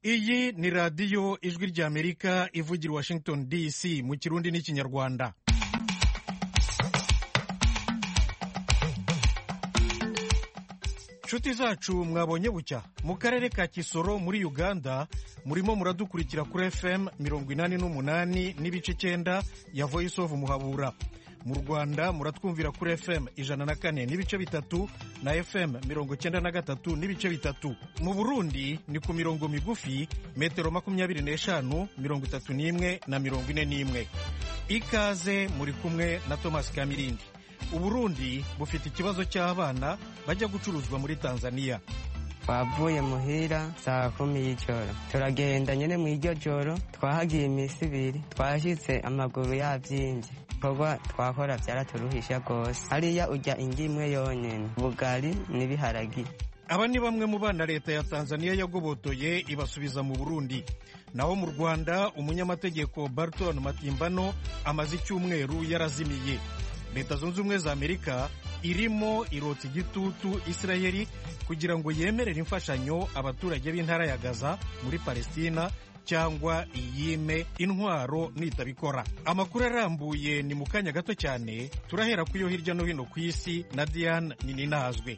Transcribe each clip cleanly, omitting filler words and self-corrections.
iyi ni radiyo ijwi ry'Amerika ivugira Washington DC mu kirundi n'ikinyarwanda. Nshuti zacu mwabonye bucya mu karere ka Kisoro muri Uganda murimo muradukurikira kuri FM 88 n'ibice 9 ya Voice of Muhabura. Mu Rwanda muratwumvira kuri FM 104 n'ibice bitatu na FM 93 n'ibice bitatu. Mu Burundi ni ku mirongo migufi metero 25, 31 na 41. Ikaze muri kumwe na Thomas Kamirindi. Uburundi bufite ikibazo cy'abana bajya gucuruzwa muri Tanzania. Twavuye muhira saa 10 y'ijoro turagenda nyene mu iryo joro twahagiye imisi ibiri twashitse amaguru yavyimbye kogwa twakora byaraturuhisha gose hariya urya indimwe yonyene bugari n'ibiharagi. Aba ni bamwe mu bana leta ya Tanzania yagobotoye ibasubiza mu Burundi. Naho mu Rwanda umunyamategeko Barton Matimbano amaze icyumweru yarazimiye. Leta Zunze Ubumwe za Amerika irimo irotsa igitutu Israeli kugira ngo yemerere imfashanyo abaturage b'intara ya Gaza muri Palestina cyangwa iyime intwaro nitabikora. Amakuru arambuye ni mu kanya gato cyane, turahera kuyo hirya no hino ku isi na Diane Nininazwe.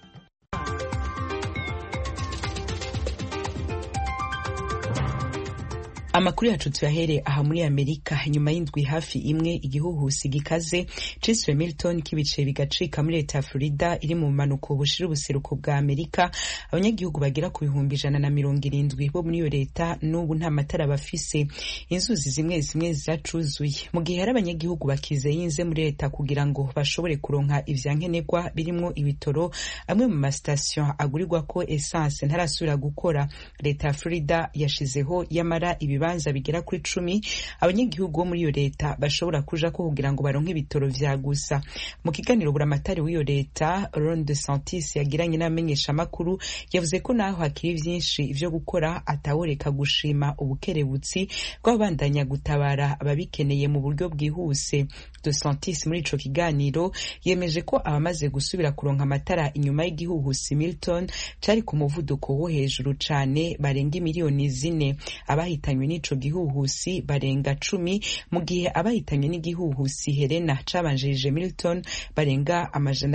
Amakuru yacu tuyahere aha muri Amerika. Nyuma y'indwi hafi imwe igihuhusi gikaze ciswe Milton kibice bigacika muri leta ya Florida iri mu manuko bushira ubuseruko bwa Amerika, abanyagihugu bagera ku 170 bo muri iyo leta n'ubu nta matara bafise. Inzuzi zimwe zimwe ziracuzuye mu gihe hari abanyagihugu bakizeye inze muri leta kugira ngo bashobore kuronka ivyankenerwa birimo ibitoro. Amwe mu mastation agurirwa ko essence ntarasubira gukora. Leta ya Florida yashizeho yamara ibibanza bigera kuri 10 abanyagihugu bo muri iyo leta bashobora kuja ko kugira ngo baronke ibitoro vya gusa. Mu kiganiro buramatari w'iyo leta Ron DeSantis yagiranye n'amenyesha makuru yavuze ko naho hakiri vyinshi ivyo gukora ataworeka gushima ubukerebutsi bw'abandanya gutabara ababikeneye mu buryo bwihuse. DeSantis muri ico kiganiro yemeje ko abamaze gusubira kuronka amatara inyuma y'igihuhusi Milton cari ku muvuduko wo hejuru cane barenga miliyoni 4. Abahitanywe n'ico gihuhusi barenga 10 mu gihe abahitanywe n'igihuhusi Helena cabanjirije Milton barenga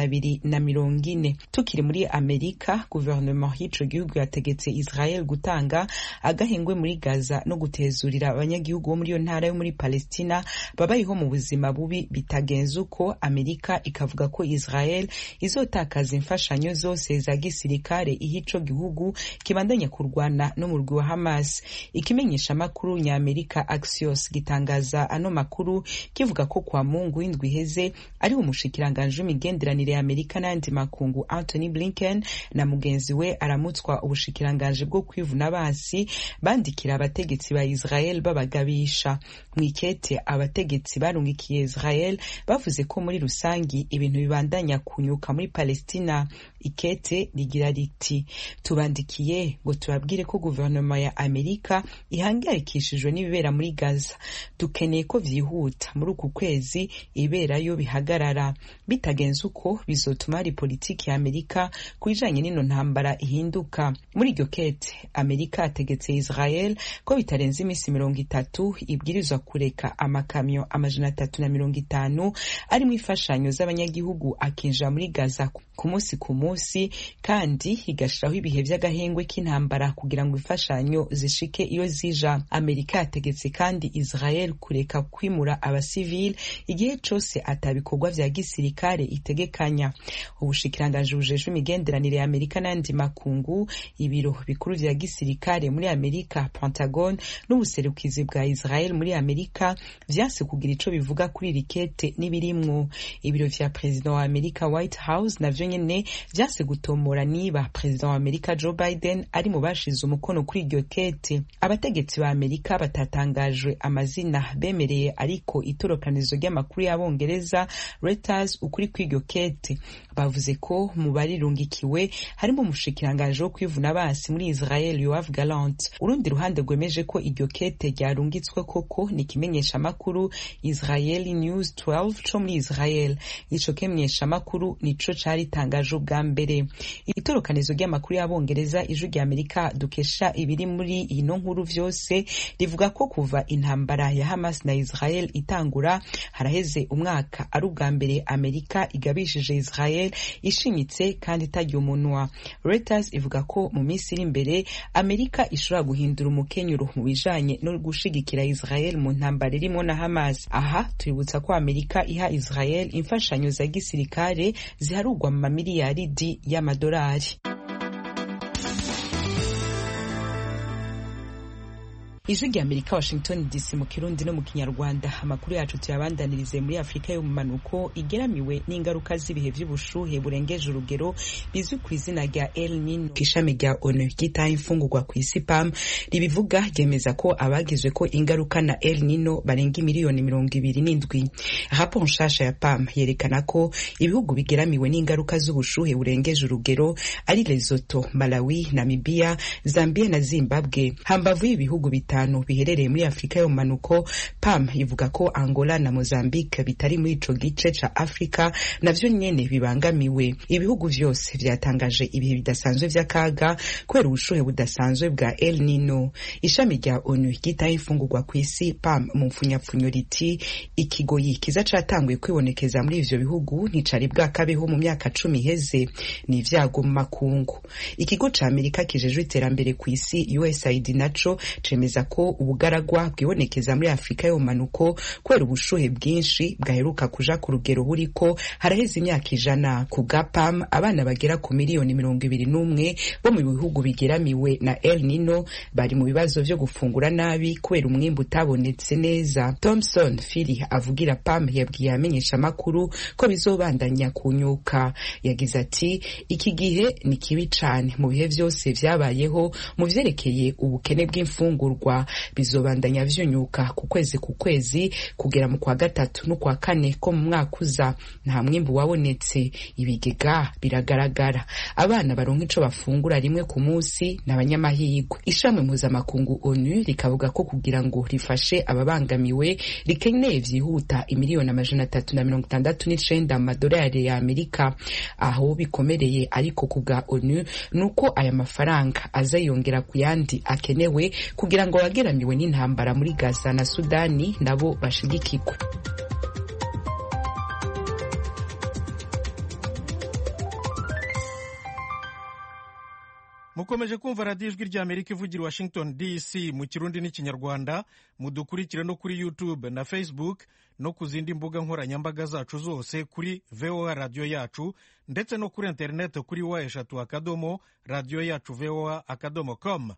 240. Tukiri muri Amerika, gouvernement y'ico gihugu yategetse Israel gutanga agahengwe muri Gaza no gutezurira abanyagihugu bo muri iyo ntara yo muri Palestina babayeho mu buzima bubi bitagenze uko. Amerika ikavuga ko Israel izotakaza imfashanyo zose za gisirikare ihico gihugu kibandanya kurwana no mu rwi wa Hamas. Ikimenyesha makuru ny'Amerika Axios gitangaza ano makuru kivuga ko kwa Mungu w'indwi heze ari umushikiranganje w'imigenderanire ya Amerika n'andi makungu Anthony Blinken na mugenzi we aramutswa ubushikiranganje bwo kwivuna basi bandikira abategetsi ba Israel babagabisha. Mwikete abategetsi barungikiye Israel bavuze ko muri rusangi ibintu bibandanya kunyuka muri Palestina. Ikete rigira riti tubandikiye ngo tubabwire ko guverinoma ya Amerika ihangayikishijwe n'ibibera muri Gaza. Dukeneye ko vyihuta muri uku kwezi iberayo bihagarara. Bitagenze uko bizotuma ari politiki ya Amerika kujanye n'ino ntambara ihinduka. Muri iryo kete Amerika ategetse Israel ko bitarenze imisi 30 ibwirizwa kureka amakamyo 350 ari mu ifashanyo z'abanyagihugu akinjira muri Gaza ku munsi kandi igashiraho ibihe vy'agahengwe k'intambara kugira ngo ifashanyo zishike iyo zija. Amerika yategetse kandi Israel kureka kwimura abasivili igihe cose atabikorwa vya gisirikare itegekanya. Ubushikiranganje bujejwe imigenderanire ya Amerika n'andi makungu, ibiro bikuru vya gisirikare muri Amerika Pentagon n'ubuserukizi bwa Israel muri Amerika vyase kugira ico bivuga kuri rikete n'ibirimwo. Ibiro vya president wa Amerika White House navyo nyene vyase gutomora niba president wa Amerika Joe Biden ari mu bashize umukono kuri iryo kete. Abategetsi ba Amerika batatangajwe amazina bemereye ariko itorokanizo ry'amakuru y'Abongereza Reuters ukuri kw'iryo kete bavuze ko mu barirungikiwe harimo umushikiranganje wo kwivuna basi muri Israel Yoav Gallant. Urundi ruhande rwemeje ko iryo kete ryarungitswe koko ni kimenyesha makuru Israeli News 12 co muri Israel. Ico kimenyesha makuru nico cari tangaje ubwa mbere. Itorokanizo ry'amakuru y'abongereza ijwi rya Amerika dukesha ibiri muri ino nkuru vyose rivuga ko kuva intambara ya Hamas na Israel itangura haraheze umwaka ari ubwa mbere Amerika igabishije Israel ishimitse kandi itarya umunwa. Reuters ivuga ko mu minsi iri imbere Amerika ishobora guhindura umukenyuro mu bijanye no gushigikira Israel mu ntambara irimo na Hamas. Aha tuributsa ko Amerika iha Israel imfashanyo za gisirikare ziharugwa mu mamiliyaridi y'amadolari. Ijwi rya Amerika, Washington DC, mu Kirundi no mu Kinyarwanda. Amakuru yacu tuyabandanirize muri Afrika yo mu manuko igeramiwe n'ingaruka z'ibihe vy'ubushuhe burengeje urugero bizwi ku izina rya El Nino. Ishami rya ONU ryitaye imfungurwa ku isi PAM ribivuga ryemeza ko abagizwe ko ingaruka na El Nino barenga miliyoni 27. Raporo nshasha ya PAM yerekana ko ibihugu bigeramiwe n'ingaruka z'ubushuhe burengeje urugero ari Lesotho, Malawi, Namibia, Zambia na Zimbabwe. Hambavu y'ibihugu biherereye muri Afrika yo manuko, PAM ivuga ko Angola na Mozambique bitari muri ico gice ca Afrika navyo nyene bibangamiwe. Ibihugu vyose vyatangaje ibihe bidasanzwe vy'akaga kubera ubushuhe budasanzwe bwa El Nino. Ishami rya ONU ryitaye imfungurwa ku isi PAM mu mfunyapfunyo riti ikigoyi kiza catanguye kwibonekeza muri ivyo bihugu nticari bwakabeho mu myaka 10 iheze, ni ivyago mu makungu. Ikigo ca Amerika kijejwe iterambere ku isi USAID naco cemeza ko ubugaragwa bwibonekeza muri Afrika yo manuko kubera ubushuhe bwinshi bwaheruka kuja ku rugero buriko haraheze imyaka 100. Ku GAPAM abana bagera ku miliyoni 21 bo mu bihugu bigeramiwe na El Nino bari mu bibazo vyo gufungura nabi kubera umwimbu utabonetse neza. Thomson Phiri avugira PAM yabwiye amenyesha makuru ko bizobandanya kunyuka. Yagize ati iki gihe ni kibi cane mu bihe vyose vyabayeho mu vyerekeye ubukene bw'imfungurwa, bizobandanya vyunyuka ku kwezi kugera mu kwa gatatu no kwa kane ko mu mwaka uza. Nta mwimbu wabonetse, ibigega biragaragara, abana baronka ico bafungura rimwe ku munsi n'abanyamahirwe. Ishami mpuzamakungu ONU rikavuga ko kugira ngo rifashe ababangamiwe rikeneye vyihuta imiliyoni 369 amadolari ya Amerika. Aho bikomereye ariko kubwa ONU nuko aya mafaranga azayongera ku yandi akenewe kugira ngo abageramiwe n'intambara muri Gaza na Sudani nabo bashigikirwe. Mukomeje kumva radio Ijwi rya Amerika ivugira Washington DC mu Kirundi n'Ikinyarwanda. Mudukurikire no kuri YouTube na Facebook no ku zindi mbuga nkoranyambaga zacu zose kuri VOA radio yacu, ndetse no kuri internet kuri wa3.radio-yacu-voa.com.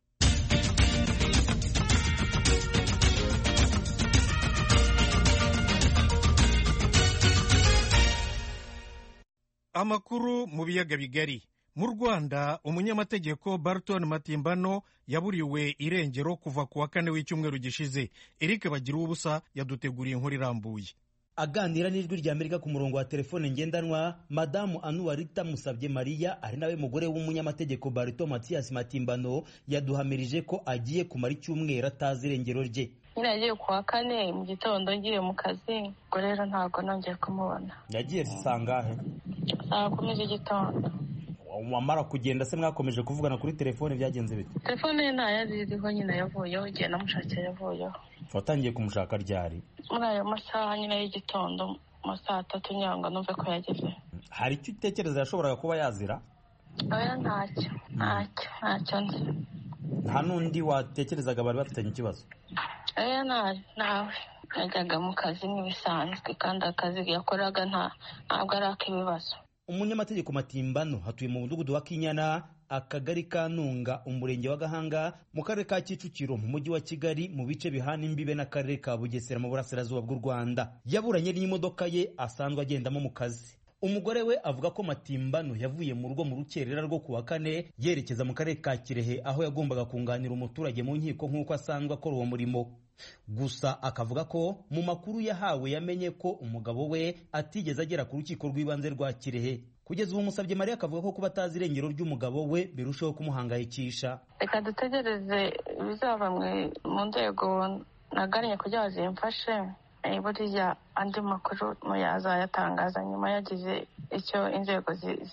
Amakuru mu biyaga bigari. Mu Rwanda umunyamategeko Barton Matimbano yaburiwe irengero kuva ku wa 4 w'icyumweru gishize. Eric Bagira ubusa yaduteguriye inkuru irambuye. Aganira n'Ijwi rya Amerika ku murongo wa telefone ngendanwa, Madamu Anuarita Musabye Maria ari nawe mugore w'umunyamategeko Barton Mathias Matimbano yaduhamirije ko agiye kumara icyumweru atazi irengero rye. Nagiye ku wa 4 mu gitondo ngiye mu kazi, ngo rero ntago nongeye kumubona. Yagiye sangahe? Akomeje igitondo. Wamara kugenda se mwakomeje kuvugana kuri telefone, byagenze bite? Telefone ntayaziriho nyine yavuyeho, igihe namushakira yavuyeho. Watangiye kumushaka ryari? Muri ayo masaha nyine y'igitondo, mu saa 3 nyanga numve ko yageze. Hari icyo utekereza yashoboraga kuba yazira? Oya, ntacyo nzi. Nta n'undi watekerezaga bari bafitanye ikibazo? Oya, nawe yajyaga mu kazi nk'ibisanzwe, kandi akazi yakoraga ntabwo ari ak'ibibazo. Umunyamategeko Matimbano hatuye mu mudugudu wa Kinyana, akagari ka Ntunga, umurenge wa Gahanga, mu karere ka Kicukiro, mu mujyi wa Kigali, mu bice bihana imbibe n'akarere ka Bugesera mu burasirazuba bw'u Rwanda. Yaburanye n'imodoka ye asanzwe agendamo mu kazi. Umugore we avuga ko Matimbano yavuye mu rugo mu rukerera rwo ku wa 4 yerekeza mu karere ka Kirehe, aho yagombaga kunganira umuturage mu nkiko nk'uko asanzwe akora uwo murimo. Gusa akavuga ko mu makuru yahawe yamenye ko umugabo we atigeze agera ku rukiko rw'ibanze rwa Kirehe. Kugeza ubu Musabye Maria akavuga ko kuba atazi irengero ry'umugabo we birushaho kumuhangayikisha. Reka dutegereze bizava mu nzego nagannye kugira ngo zimfashe, buriya andi makuru muyazayatangaza nyuma yagize icyo inzego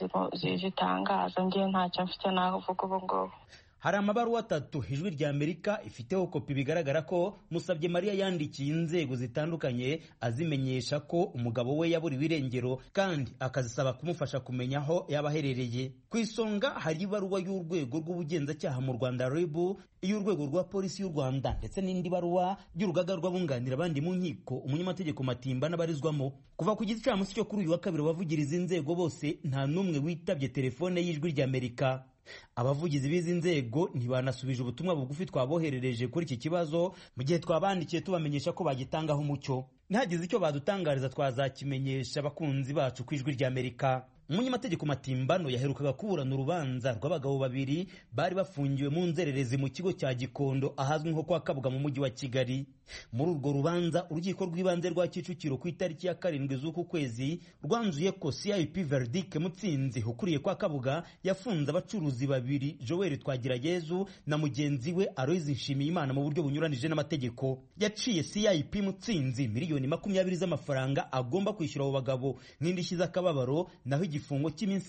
zitangaza. Ngiye ntacyo mfite navuga ubu ngubu. Hari amabaruwa 3 Ijwi rya Amerika ifiteho kopi bigaragara ko Musabyemariya yandikiye inzego zitandukanye azimenyesha ko umugabo we yaburiwe irengero kandi akazisaba kumufasha kumenya aho yabaherereye. Ku isonga hari ibaruwa y'urwego rw'ubugenzacyaha mu Rwanda RIB, iy'urwego rwa polisi y'u Rwanda ndetse n'indi baruwa y'urugaga rw'abunganira abandi mu nkiko umunyamategeko Matimba n'abarizwamo. Kuva ku gicamunsi cyo kuri uyu wa kabiri abavugiriza inzego bose nta n'umwe witabye telefone y'Ijwi rya Amerika. Abavugizi b'izi nzego ntibanasubije ubutumwa bugufi twaboherereje kuri iki kibazo mu gihe twabandikiye tubamenyesha ko bagitangaho umucyo. Ntihagize icyo badutangariza twazakimenyesha abakunzi bacu ku Ijwi rya Amerika. Umunyamategeko Matimbano yaherukaga kuburana urubanza rw'abagabo babiri bari bafungiwe mu nzererezi mu kigo cya Gikondo ahazwi nko kwa Kabuga mu mujyi wa Kigali. Muri urwo rubanza urukiko rw'ibanze rwa Kicukiro ku itariki ya 7 z'uku kwezi rwanzuye ko CIP Verdict Mutsinzi ukuriye kwa Kabuga yafunze abacuruzi babiri Joel Twagirayezu na mugenzi we Aloys Nshimiyimana mu buryo bunyuranije n'amategeko. Yaciye CIP Mutsinzi miliyoni 20 z'amafaranga agomba kwishyura abo bagabo n'indishyi z'akababaro, naho igifungo cy'iminsi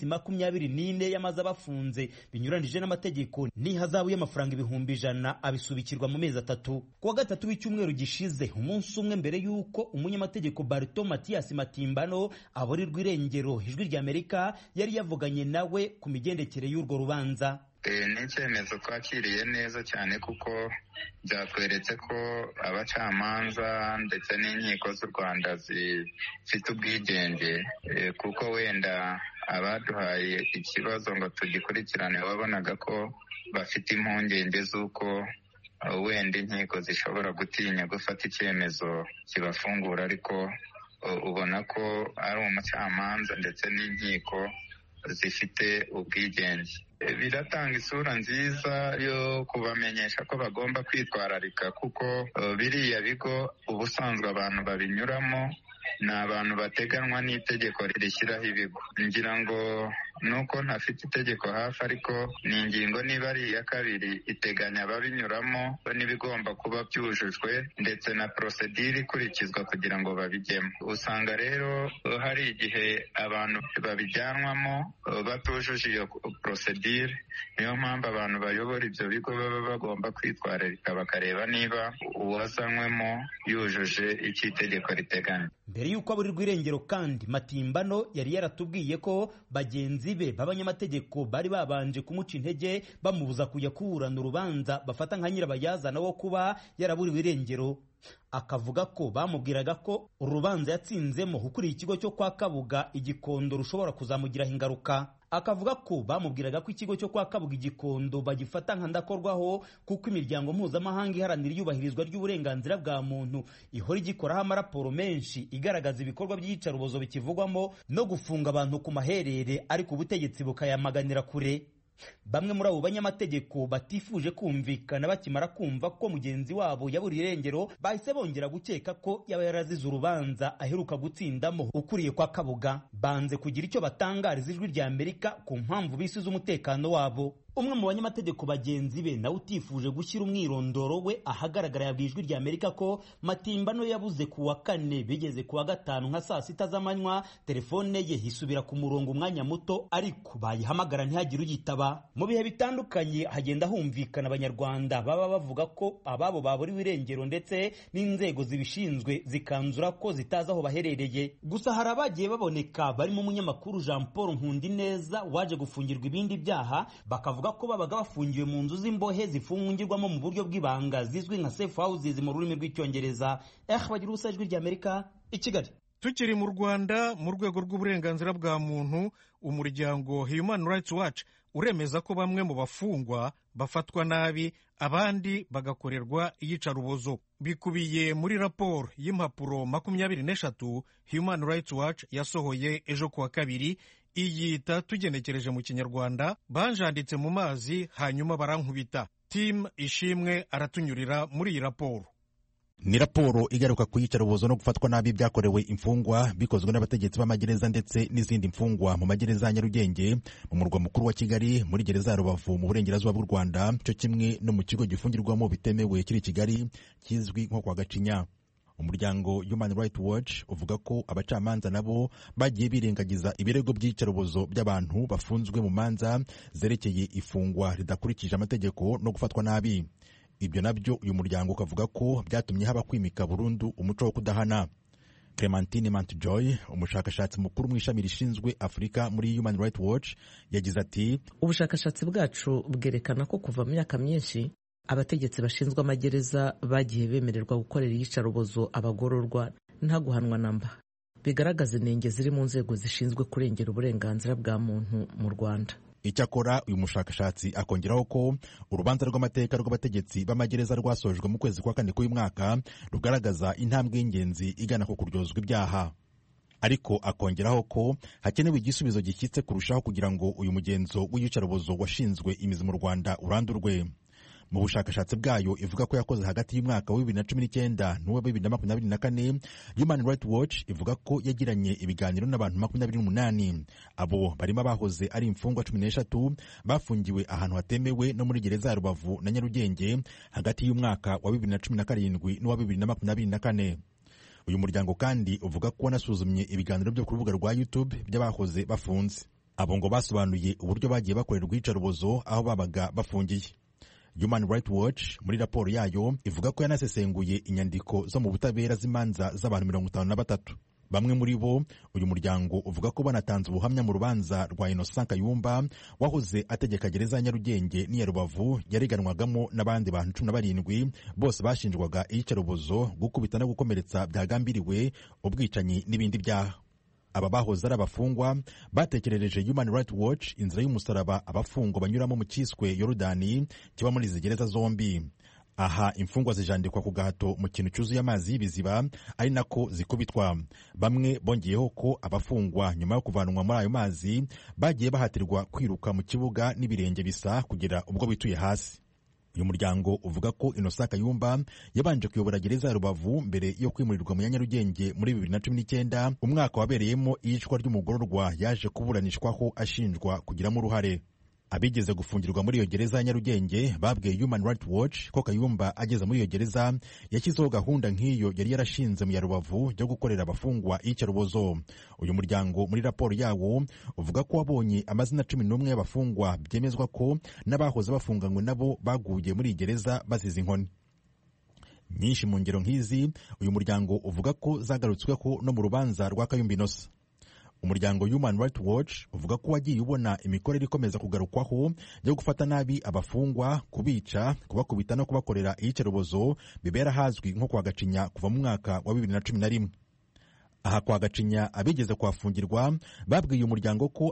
24 yamaze abafunze binyuranije n'amategeko n'ihazabu y'amafaranga 100,000 abisubikirwa mu mezi 3. Kuwa gatatu w'icyumweru gishize umunsi umwe mbere y'uko umunyamategeko Barto Mathias Matimbano aburirwa irengero, Ijwi rya Amerika yari yavuganye nawe ku migendekere y'urwo rubanza. Ni icyemezo twakiriye neza cyane kuko byatweretse ko abacamanza ndetse n'inkiko z'u Rwanda zifite ubwigenge, kuko wenda abaduhaye ikibazo ngo tugikurikirane wabonaga ko bafite impungenge z'uko wenda inkiko zishobora gutinya gufata icyemezo kibafungura, ariko ubona ko ari umucamanza ndetse n'inkiko zifite ubwigenge. Biratanga isura nziza yo kubamenyesha ko bagomba kwitwararika, kuko biriya bigo ubusanzwe abantu babinyuramo ni abantu bateganwa n'itegeko rishyiraho ibigo. Ngira ngo nuko ntafite itegeko hafi, ariko ni ingingo niba ari iya 2 iteganya ababinyuramo n'ibigomba kuba byujujwe ndetse na procedure ikurikizwa kugira ngo babijyemo. Usanga rero hari igihe abantu babijyanwamo batujuje iyo procedure. Niyo mpamvu abantu bayobora ibyo bigo baba bagomba kwitwararika bakareba niba uwazanywemo yujuje icyo itegeko riteganya. Mbere y'uko aburirwa irengero kandi Matimbano yari yaratubwiye ko bagenzi be b'abanyamategeko bari babanje kumuca intege bamubuza kujya kuburana urubanza bafata nka nyirabayazana wo kuba yaraburiwe irengero. Akavuga ko bamubwiraga ko urubanza yatsinzemo ukuriye ikigo cyo kwa Kabuga Igikondo rushobora kuzamugiraho ingaruka. Akavuga ko bamubwiraga ko ikigo cyo kwa Kabuga Igikondo bagifata nka ndakorwaho kuko imiryango mpuzamahanga iharanira iyubahirizwa ry'uburenganzira bwa muntu ihora igikoraho amaraporo menshi igaragaza ibikorwa by'iyicarubozo bikivugwamo no gufunga abantu ku maherere, ariko ubutegetsi bukayamaganira kure. Bamwe muri abo banyamategeko batifuje kumvikana bakimara kumva ko mugenzi wabo yaburiye irengero bahise bongera gukeka ko yaba yarazize urubanza aheruka gutsindamo ukuriye kwa Kabuga. Banze kugira icyo batangariza Ijwi rya Amerika ku mpamvu bisize umutekano wabo. Umwe mu banyamategeko bagenzi be nawe utifuje gushyira umwirondoro we ahagaragara yabwiye Ijwi rya Amerika ko Matimbano yabuze ku wa 4 bigeze ku wa 5 nka saa 6 z'amanywa telefone ye hisubira ku murongo umwanya muto, ariko bayihamagara ntihagire uyitaba. Mu bihe bitandukanye hagenda humvikana abanyarwanda baba bavuga ko ababo baburiwe irengero ndetse n'inzego zibishinzwe zikanzura ko zitazi aho baherereye. Gusa hari abagiye baboneka barimo umunyamakuru Jean Paul Nkundineza waje gufungirwa ibindi byaha, bakavuga ko babaga bafungiwe mu nzu z'imbohe zifungirwamo mu buryo bw'ibanga zizwi nka safe houses mu rurimi rw'icyongereza. Bagira ubusa Ijwi rya Amerika i Kigali. Tukiri mu Rwanda, mu rwego rw'uburenganzira bwa muntu, umuryango Human Rights Watch uremeza ko bamwe mu bafungwa bafatwa nabi abandi bagakorerwa iyicarubozo. Bikubiye muri raporo y'impapuro 23 Human Rights Watch yasohoye ejo kuwa 2, iyita tugenekereje mu Kinyarwanda banjanditse mu mazi hanyuma barankubita. Tim Ishimwe aratunyurira muri iyi raporo. Ni raporo igaruka ku iyicarubozo no gufatwa nabi byakorewe imfungwa bikozwe n'abategetsi b'amagereza ndetse n'izindi mfungwa mu magereza ya Nyarugenge, mu murwa mukuru wa Kigali, muri gereza ya Rubavu mu burengerazuba bw'u Rwanda, cyo kimwe no mu kigo gifungirwamo bitemewe kiri Kigali kizwi nko kwa Gacinya. Umuryango Human Rights Watch uvuga ko abacamanza nabo bagiye birengagiza ibirego by'iyicarubozo by'abantu bafunzwe mu manza zerekeye ifungwa ridakurikije amategeko no gufatwa nabi. Ibyo nabyo uyu muryango ukavuga ko byatumye haba kwimika burundu umuco wo kudahana. Clementine Mantjoy, umushakashatsi mukuru mu ishami rishinzwe Afurika muri Human Rights Watch, yagize ati ubushakashatsi bwacu bwerekana ko kuva mu myaka myinshi abategetsi bashinzwe amagereza bagiye bemererwa gukorera iyicarubozo abagororwa nta guhanwa namba, bigaragaza inenge ziri mu nzego zishinzwe kurengera uburenganzira bwa muntu mu Rwanda. Icyakora uyu mushakashatsi akongeraho ko urubanza rw'amateka rw'abategetsi b'amagereza rwasojwe mu kwezi kwa 4 k'uyu mwaka rugaragaza intambwe y'ingenzi igana ku kuryozwa ibyaha, ariko akongeraho ko hakenewe igisubizo gishyitse kurushaho kugira ngo uyu mugenzo w'iyicarubozo washinzwe imizi mu Rwanda urandurwe. Mu bushakashatsi bwayo ivuga ko yakoze hagati y'umwaka wa 2019 n'uwa 2024, Human Rights Watch ivuga ko yagiranye ibiganiro n'abantu 28. Abo barimo abahoze ari imfungwa 16 bafungiwe ahantu hatemewe no muri gereza ya Rubavu na Nyarugenge hagati y'umwaka wa 2017 n'uwa 2024. Uyu muryango kandi uvuga ko wanasuzumye ibiganiro byo ku rubuga rwa YouTube by'abahoze bafunze. Abo ngo basobanuye uburyo bagiye bakorerwa iyicarubozo aho babaga bafungiye. Human Rights Watch muri raporo yayo ivuga ko yanasesenguye inyandiko zo mu butabera z'imanza z'abantu 53. Bamwe muri bo uyu muryango uvuga ko banatanze ubuhamya mu rubanza rwa Innocent Kayumba wahoze ategeka gereza ya Nyarugenge n'iya Rubavu yareganwagamo n'abandi bantu 17 bose bashinjwaga iyicarubozo, gukubita no gukomeretsa byagambiriwe, ubwicanyi n'ibindi byaha. Aba bahoze ari abafungwa batekerereje Human Rights Watch inzira y'umusaraba abafungwa banyuramo mu cyiswe Yorodani kiba muri izi gereza zombi. Aha imfungwa zijandikwa ku gahato mu kintu cyuzuye amazi y'ibiziba ari nako zikubitwa. Bamwe bongeyeho ko abafungwa nyuma yo kuvanwa muri ayo mazi bagiye bahatirwa kwiruka mu kibuga n'ibirenge bisa kugera ubwo bituye hasi. Uyu muryango uvuga ko Innocent Kayumba yabanje kuyobora gereza ya Rubavu mbere yo kwimurirwa mu Nyarugenge muri 2019, umwaka wabereyemo iyicwa ry'umugororwa yaje kuburanishwaho ashinjwa kugiramo uruhare. Abigeze gufungirwa muri iyo gereza ya Nyarugenge babwiye Human Rights Watch ko Kayumba ageze muri iyo gereza yashyizeho gahunda nk'iyo yari yarashinze mu ya Rubavu yo gukorera abafungwa iyicarubozo. Uyu muryango muri raporo yawo uvuga ko wabonye amazina 11 y'abafungwa byemezwa ko n'abahoze bafunganywe nabo baguye muri iyi gereza bazize inkoni. Nyinshi mu ngero nk'izi uyu muryango uvuga ko zagarutsweho no mu rubanza rwa Kayumba Innocent. Umuryango Human Rights Watch uvuga ko wagiye ubona imikorere ikomeza kugarukwaho yo gufata nabi abafungwa, kubica, kubakubita no kubakorera iyicarubozo bibera hazwi nko kwa Gacinya kuva mu mwaka wa 2011. Aha kwa Gacinya abigeze kuhafungirwa babwiye umuryango ko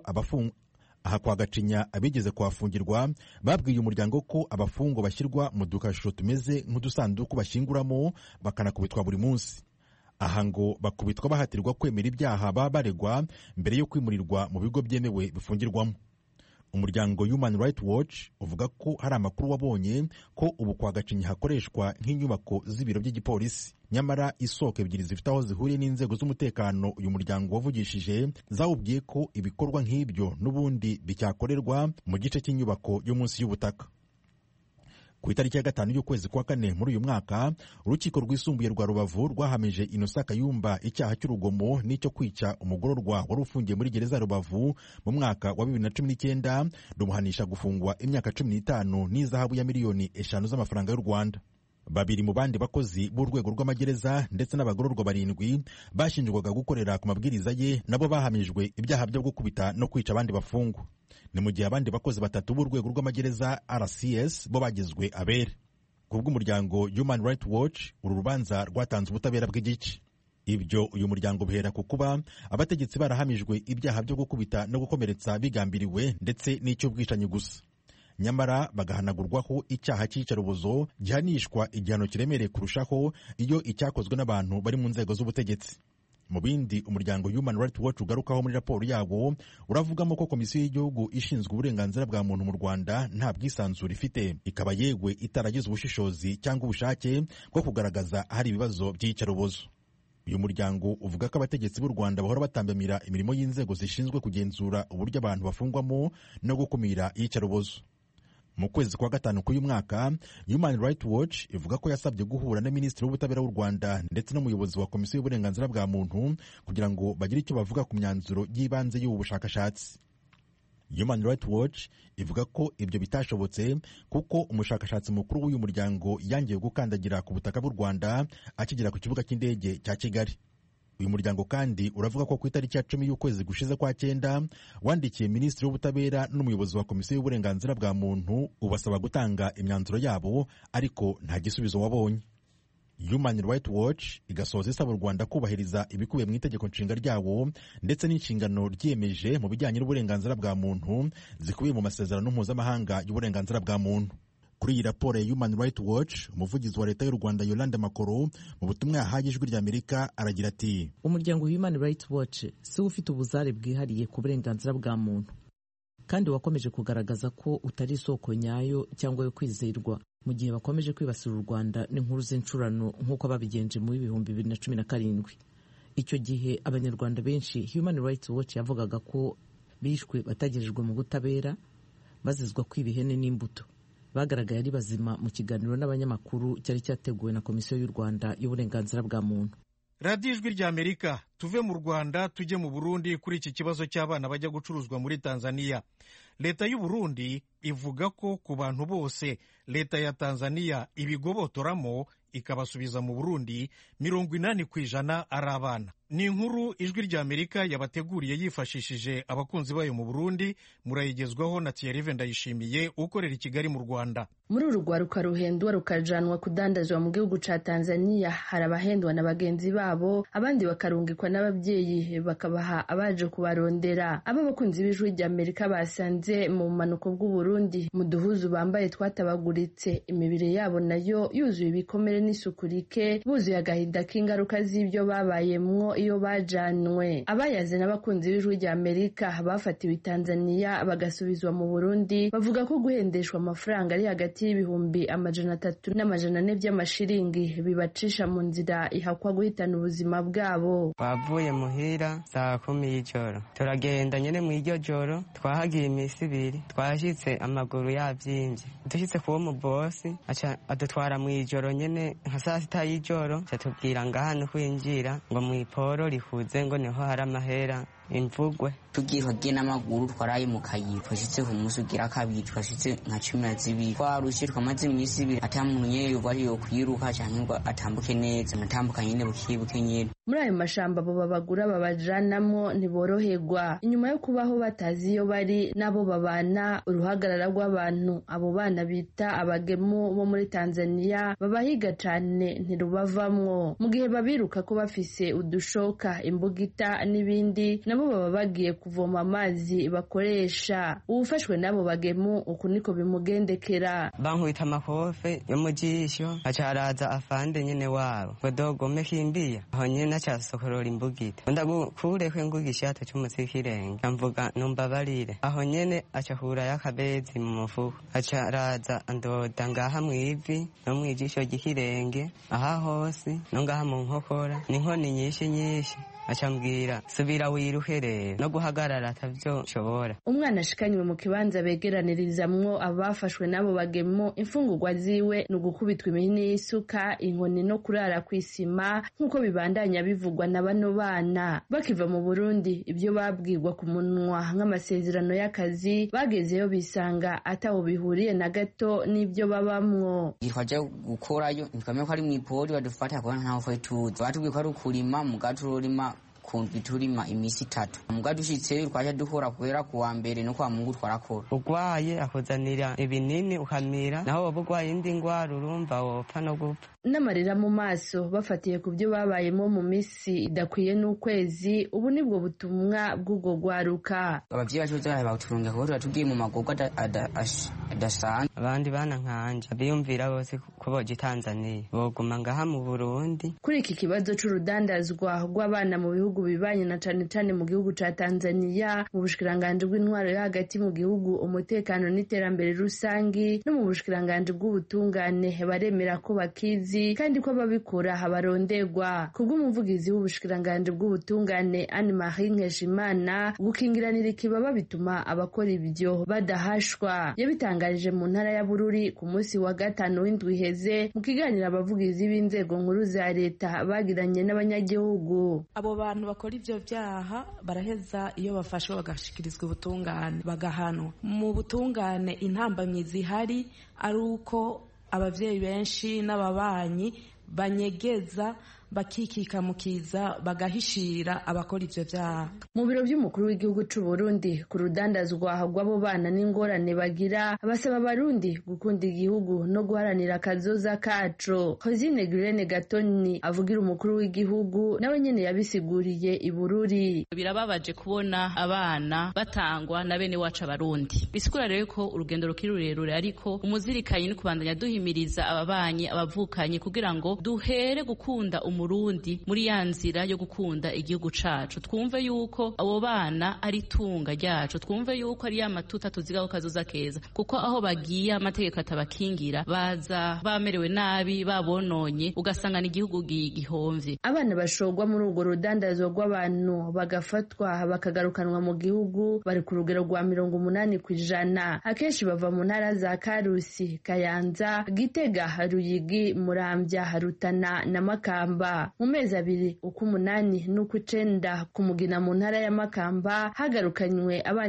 abafungwa bashyirwa mu dukasho tumeze nk'udusanduku bashinguramo bakanakubitwa buri munsi. Aha ngo bakubitwa bahatirwa kwemera ibyaha baba baregwa mbere yo kwimurirwa mu bigo byemewe bifungirwamo. Umuryango Human Rights Watch uvuga ko hari amakuru wabonye ko ubu kwa Gacinya hakoreshwa nk'inyubako z'ibiro by'igipolisi. Nyamara isoko ebyiri zifite aho zihuriye n'inzego z'umutekano uyu muryango wavugishije zawubwiye ko ibikorwa nk'ibyo n'ubundi bicyakorerwa mu gice cy'inyubako yo munsi y'ubutaka. Ku itariki ya 5 y'ukwezi kwa 4 muri uyu mwaka, urukiko rwisumbuye rwa Rubavu rwahamije Innocent Kayumba icyaha cy'urugomo n'icyo kwica umugororwa wari ufungiye muri gereza ya Rubavu mu mwaka wa 2019, rumuhanisha gufungwa imyaka 15 n'izahabu ya miliyoni 5 z'amafaranga y'u Rwanda. Babiri mu bandi bakozi b'urwego rw'amagereza ndetse n'abagororwa 7 bashinjwaga gukorera ku mabwiriza ye nabo bahamijwe ibyaha byo gukubita no kwica abandi bafungwa. Ni mu gihe abandi bakozi 3 b'urwego rw'amagereza RCS bo bagizwe abere. Kubw'umuryango Human Rights Watch uru rubanza rwatanze ubutabera bw'igice. Ibyo uyu muryango bihera ku kuba abategetsi barahamijwe ibyaha byo gukubita no gukomeretsa bigambiriwe ndetse n'icy'ubwicanyi gusa. Nyamara bagahanagurwaho icyaha cy'iyicarubozo gihanishwa igihano kiremereye kurushaho iyo icyakozwe n'abantu bari mu nzego z'ubutegetsi. Mu bindi umuryango Human Rights Watch ugarukaho muri raporo yabo uravugamo ko Komisiyo y'Igihugu ishinzwe uburenganzira bwa muntu mu Rwanda nta bwisanzure ifite, ikaba yewe itaragize ubushishozi cyangwa ubushake bwo kugaragaza hari ibibazo by'iyicarubozo. Uyu muryango uvuga ko abategetsi b'u Rwanda bahora batambamira imirimo y'inzego zishinzwe kugenzura uburyo abantu bafungwamo no gukumira iyicarubozo. Mu kwezi kwa gatanu k'uyu mwaka, Human Rights Watch ivuga ko yasabye guhura na Minisitiri w'Ubutabera w'u Rwanda ndetse n'umuyobozi wa Komisiyo y'Uburenganzira bwa Muntu kugira ngo bagire icyo bavuga ku myanzuro y'ibanze y'ubu bushakashatsi. Human Rights Watch ivuga ko ibyo bitashobotse kuko umushakashatsi mukuru w'uyu muryango yangiye gukandagira ku butaka bw'u Rwanda akigera ku kibuga cy'indege cya Kigali. Uyu muryango kandi uravuga ko ku itariki ya 10 y'ukwezi gushize kwa 9 wandikiye Minisitiri w'Ubutabera n'umuyobozi wa Komisiyo y'Uburenganzira bwa Muntu ubasaba gutanga imyanzuro yabo, ariko nta gisubizo wabonye. Human Rights Watch igasoza isaba u Rwanda kubahiriza ibikubiye mu itegeko nshinga ryawo ndetse n'inshingano ryiyemeje mu bijyanye n'uburenganzira bwa muntu zikubiye mu masezerano mpuzamahanga y'uburenganzira bwa muntu. Kuri iyi raporo ya Human Rights Watch, umuvugizi wa leta y'u Rwanda Yolande Makoro mu butumwa yahaye Ijwi ry'Amerika aragira ati: umuryango Human Rights Watch si ufite ubuzare bwihariye ku burenganzira bwa muntu, kandi wakomeje kugaragaza ko utari isoko nyayo cyangwa yo kwizerwa mu gihe bakomeje kwibasira u Rwanda n'inkuru z'incurano nk'uko babigenje mu 2017. Icyo gihe abanyarwanda benshi Human Rights Watch yavugaga ko bishwe bategerejwe mu butabera bazizwa kwiba ihene n'imbuto. Bagaragaye ari bazima mu kiganiro n'abanyamakuru cyari cyateguwe na Komisiyo y'u Rwanda y'Uburenganzira bwa Muntu. Radio Ijwi ry'Amerika, tuve mu Rwanda tujye mu Burundi kuri iki kibazo cy'abana bajya gucuruzwa muri Tanzania. Leta y'u Burundi ivuga ko ku bantu bose leta ya Tanzania ibigobotoramo ikabasubiza mu Burundi 80% ari abana. Ni inkuru Ijwi ry'Amerika yabateguriye yifashishije abakunzi bayo mu Burundi, murayigezwaho na Thierry Ndayishimiye ukorera i Kigali mu Rwanda. Muri urugwaruka ruhendwa rukajanwa kudandazwa mu gihugu ca Tanzania, hari abahendwa na bagenzi babo, abandi bakarungikwa n'ababyeyi bakabaha abaje kubarondera. Aba bakunzi b'Ijwi ry'Amerika basanze mu manuko bw'u Burundi mu duhuzu bambaye twatabaguritse, imibiri yabo nayo yuzuye ibikomere n'isuku rike, buzuye agahinda k'ingaruka z'ibyo babayemwo iyo bajanwe. Abayaze n'abakunzi b'Ijwi ry'Amerika bafatiwe i Tanzania bagasubizwa mu Burundi bavuga ko guhendeshwa amafaranga ari hagati y'ibihumbi 300 n'amajana 4 by'amashiringi bibacisha mu nzira ihakwa guhitana ubuzima bwabo. Bavuye muhira saa 10 y'ijoro, turagenda nyene mu iryo joro, twahagiye imisi 2, twashitse amaguru yavyimbye. Dushitse kuwo mu boss aca adutwara mu ijoro nyene nka saa 6 y'ijoro, catubwira ngaha no kwinjira ngo mu iporo rihuze ngo niho hari amahera imvugwe. Tugiye n'amaguru twaraye mu kayi, twashitse ku munsi ugira kabiri, twashitse nka 12. Twarushe twamaze imisi 2 atamuntu yeyo bari yo kwiruka cyane ngo atambuke neza, natambuka nyine bukibuke nyine. Muri ayo mashamba abo babagura babajanamo ntiboroherwa, inyuma yo kubaho batazi iyo bari nabo babana uruhagarara rw'abantu. Abo bana bita abagemu bo muri Tanzania babahiga cyane ntirubavamwo, mu gihe babiruka ko bafise udushoka, imbugita n'ibindi, nabo baba bagiye kuvoma amazi bakoresha. Uwufashwe nabo bagemu uku niko bimugendekera. Bankubita amakofe yo mu jisho, acaraza afande nyene wabo ngo dogome kimbia, aho nyene acasokorora imbugita, ndagukurekwe ngugishato cy'umutsikirenge, amvuga numbabarire. Aho nyene acahura yakabezi mu mufuko, acaraza andoda ngaha mwivi no mwijisho ry'ikirenge, aha hose no ngaha mu nkokora, n'inkoni nyinshi acambwira subira wiruhere no guhagarara atavyo nshobora. Umwana ashikanywe mu kibanza begeranirizamwo abafashwe nabo bagemo, imfungurwa ziwe no gukubitwa imihini y'isuka, inkoni no kurara kwisima nkuko bibandanya bivugwa na bano bana. Bakiva mu Burundi ibyo babwirwa ku munwa nk'amasezerano y'akazi, bagezeyo bisanga ataho bihuriye na gato n'ibyo babamwo. Twaje gukorayo nikamye ko ari mu ipori badufata ko ntaho foi tuzi, batubwiye ko ari ukurima mu gaturima kumbi turima imisi 3. Mugadushitse twaje dukora kubera kuwa mbere no kwa Mungu twarakora. Ugwaye akozanira ibinini ukamira, naho ubugwaye indi ngwara urumva wopfa no gupfa. N'amarira mu maso bafatiye ku byo babayemo mu misi idakwiye n'ukwezi. Ubu nibwo butumwa bw'ubwo gwaruka. Abavyeyi bacu baturunga ko tugiye mu magorwa adasanzwe. Abandi bana nkanje biyumvira bose ko boje Tanzania boguma ngaha mu Burundi. Kuri iki kibazo c'urudandazwa rw'abana mu bihugu bihugu bibanye na cane cane mu gihugu ca Tanzania mu bushikiranganje bw'intwaro yo hagati mu gihugu umutekano n'iterambere rusangi no mu bushikiranganje bw'ubutungane baremera ko bakizi kandi ko ababikora habarondegwa kubw'umuvugizi w'ubushikiranganje bw'ubutungane Anne Marie Nkeshimana gukingiranira ikibaba bituma abakora ibyo badahashwa yabitangarije mu ntara ya Bururi ku munsi wa gatanu w'indwi iheze mu kiganiro abavugizi b'inzego nkuru za leta bagiranye n'abanyagihugu. Abo bantu bakora ivyo vyaha baraheza iyo bafashwe bagashikirizwa ubutungane bagahanwa. Mu butungane intambamyi zihari ari uko abavyeyi benshi n'ababanyi banyegeza bakikikamukiza bagahishira abakora ivyo vyaha. Mu biro by'umukuru w'igihugu c'u Burundi ku rudandazwa rw'abo bana n'ingorane bagira basaba abarundi gukunda igihugu no guharanira akazoza kaco. Hozine Gurene Gatoni avugira umukuru w'igihugu nawe nyene yabisiguriye i Bururi. Birababaje kubona abana batangwa na bene wacu abarundi. Bisigura rero ko urugendo rukiri rurerure ariko umuzirikanye no kubandanya duhimiriza ababanyi abavukanye kugira ngo duhere gukunda Umurundi muri ya nzira yo gukunda igihugu cacu. Twumve yuko abo bana ari tunga ryacu, twumve yuko ari ya matuta tuzigaho kazoza keza, kuko aho bagiye amategeko atabakingira baza bamerewe nabi babononye ugasanga ni igihugu gihomvye. Abana bashogwa muri urwo rudandazwa rw'abantu bagafatwa bakagarukanwa mu gihugu bari ku rugero rwa 80%. Akenshi bava mu ntara za Karusi, Kayanza, Gitega, Ruyigi, Muramvya, Rutana na Makamba. Mu mezi abiri ukw'umunani n'ukw'icenda ku Mugina mu ntara ya Makamba hagarukanywe abana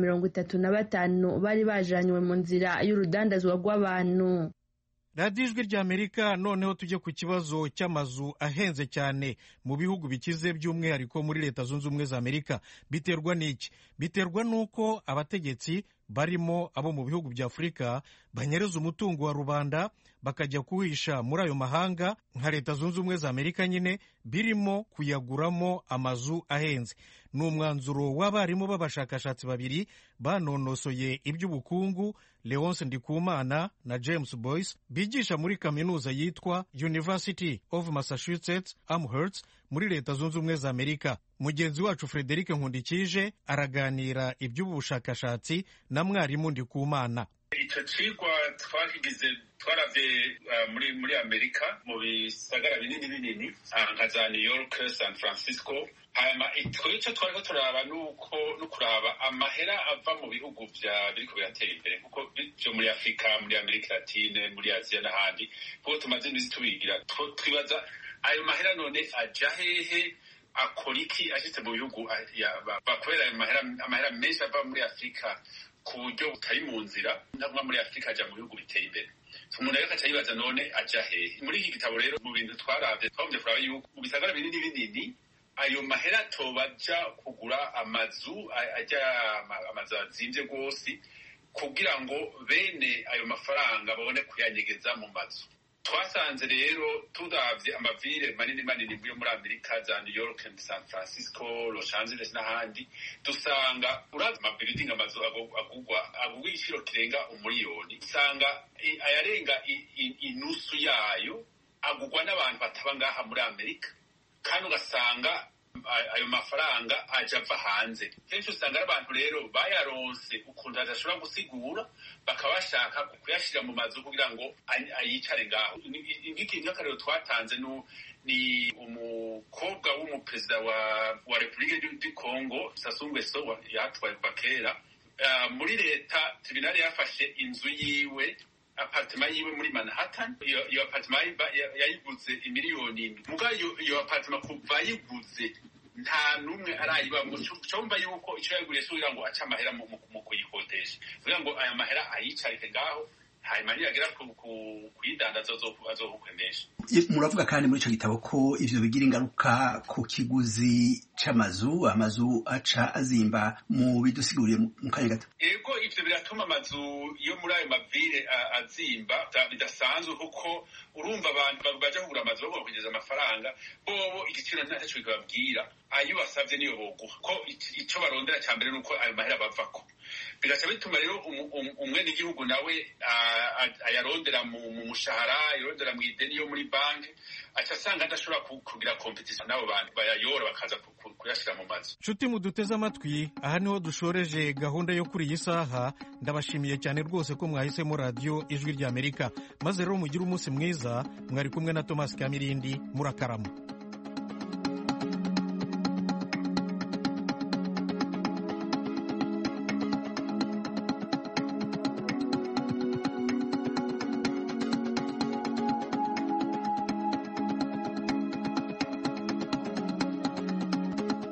135 bari bajanywe mu nzira y'urudandazwa rw'abantu. radiyo ijwi ry'Amerika. Noneho tujye ku kibazo cy'amazu ahenze cyane mu bihugu bikize by'umwihariko muri Leta Zunze Ubumwe za Amerika. Biterwa n'iki? Biterwa n'uko abategetsi barimo abo mu bihugu bya Afurika banyereza umutungo wa rubanda bakajya kuwisha muri ayo mahanga nka Leta Zunze Ubumwe za Amerika nyine birimo kuyaguramo amazu ahenze. Ni umwanzuro w'abarimu b'abashakashatsi babiri banonosoye iby'ubukungu, Leonce Ndikumana na James Boyce, bigisha muri kaminuza yitwa University of Massachusetts Amherst muri Leta Zunze Ubumwe za Amerika. Mugenzi wacu Frederic Nkundikije araganira iby'ubu bushakashatsi na mwarimu Ndikumana. Icyo cigwa twakigize twaravye muri Amerika mu bisagara binini nka za New York, San Francisco. Hanyuma icyo twariko turaba nuko no kuraba amahera ava mu bihugu biriko biratera imbere kuko byo muri Afrika, muri Amerika Latine, muri Aziya n'ahandi, kuko tumaze imisi tubigira twibaza ayo mahera none aja hehe, akora iki ashitse mu bihugu bakorera amahera menshi ava muri Afrika ku buryo butari mu nzira ntabwo muri Afrika aja mu bihugu biteye imbere. Umuntu rero akaca yibaza none aja hehe. Muri iki gitabo rero mu bintu twaravye twabonye kuraba yuko mu bisagara binini ayo mahera tobaja kugura amazu azimvye rwose kugira ngo bene ayo mafaranga babone kuyanyegeza mu mazu. Twasanze rero tudavye amavire manini yo muri Amerika za New York and San Francisco, Los Angeles n'ahandi, dusanga urazi amabuilding amazu agugwa igiciro kirenga umuriyoni. Usanga ayarenga inusu yayo agugwa n'abantu bataba ngaha muri Amerika, kandi ugasanga ayo mafaranga aja ava hanze. Kenshi usanga abantu rero bayaronse ukuntu adashobora gusigura bakabashaka kuyashira mu mazu kugira ngo ayicare ngaho. Ikintu akarero twatanze ni umukobwa w'umuperezida wa Repubulika du Congo, Sassou Nguesso, yatwaye kuva kera. Muri leta tribunal yafashe inzu yiwe, apartment yiwe muri Manhattan. Iyo apartment yayiguze imiliyoni. Muga iyo apartment kuva yiguze nta numwe arayibamwo. Cyumva yuko icyo yaguriye kugira ngo aca amahera mu kuyikodesha, kugira ngo aya mahera ayicarike ngaho hanyuma niyagera kuyidandaza azohukwemesha. Muravuga kandi muri ico gitabo ko ivyo bigira ingaruka ku kiguzi c'amazu aca azimba. mu bidusiguriye mu kanya gato. Ego ivyo biratuma amazu yo muri ayo mavire azimba bidasanzwe, kuko urumva abantu baja kugura amazu bagomba kugeza amafaranga bobo igiciro ntacyo kibabwira, ayo basavye niyo boguha, ko ico barondera ca mbere nuko ayo mahera bavako. bigaca bituma rero umwenegihugu nawe ayarondera mu mushahara, ayarondera mu ideni yo muri banki, aca asanga adashobora kugira kompetisiyo n'abo bantu bayayora bakaza kuyashyira mu mazu. nshuti muduteze amatwi, aha niho dushoreje gahunda yo kuri iyi saha. Ndabashimiye cyane rwose ko mwahisemo radiyo Ijwi ry'Amerika, maze rero mugire umunsi mwiza. Mwari kumwe na Thomas Kamirindi, murakarama.